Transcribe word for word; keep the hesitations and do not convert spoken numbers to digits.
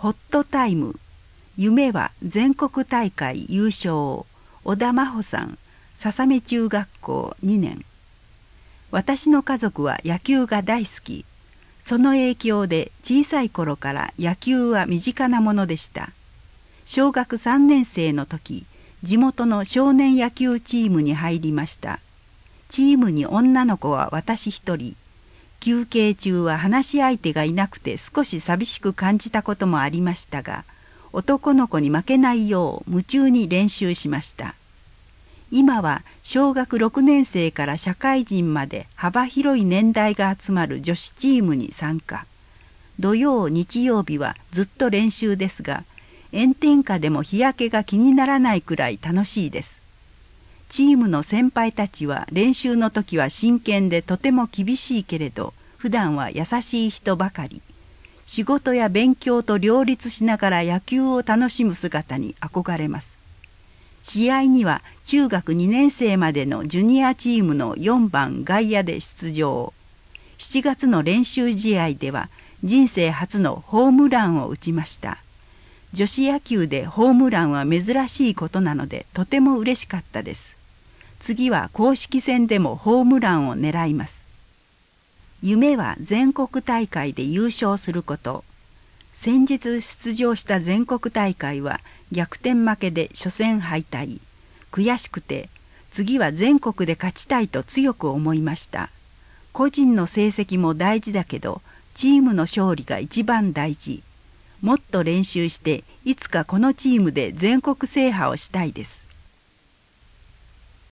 ホットタイム。夢は全国大会優勝。小田真帆さん、笹目中学校にねん。私の家族は野球が大好き。その影響で小さい頃から野球は身近なものでした。小学さんねん生の時、地元の少年野球チームに入りました。チームに女の子は私一人。休憩中は話し相手がいなくて少し寂しく感じたこともありましたが、男の子に負けないよう夢中に練習しました。今は小学ろくねん生から社会人まで幅広い年代が集まる女子チームに参加。土曜日曜日はずっと練習ですが、炎天下でも日焼けが気にならないくらい楽しいです。チームの先輩たちは練習の時は真剣でとても厳しいけれど、普段は優しい人ばかり。仕事や勉強と両立しながら野球を楽しむ姿に憧れます。試合には中学にねん生までのジュニアチームのよんばん外野で出場。しちがつの練習試合では人生初のホームランを打ちました。女子野球でホームランは珍しいことなのでとても嬉しかったです。次は公式戦でもホームランを狙います。夢は全国大会で優勝すること。先日出場した全国大会は逆転負けで初戦敗退。悔しくて次は全国で勝ちたいと強く思いました。個人の成績も大事だけどチームの勝利が一番大事。もっと練習していつかこのチームで全国制覇をしたいです。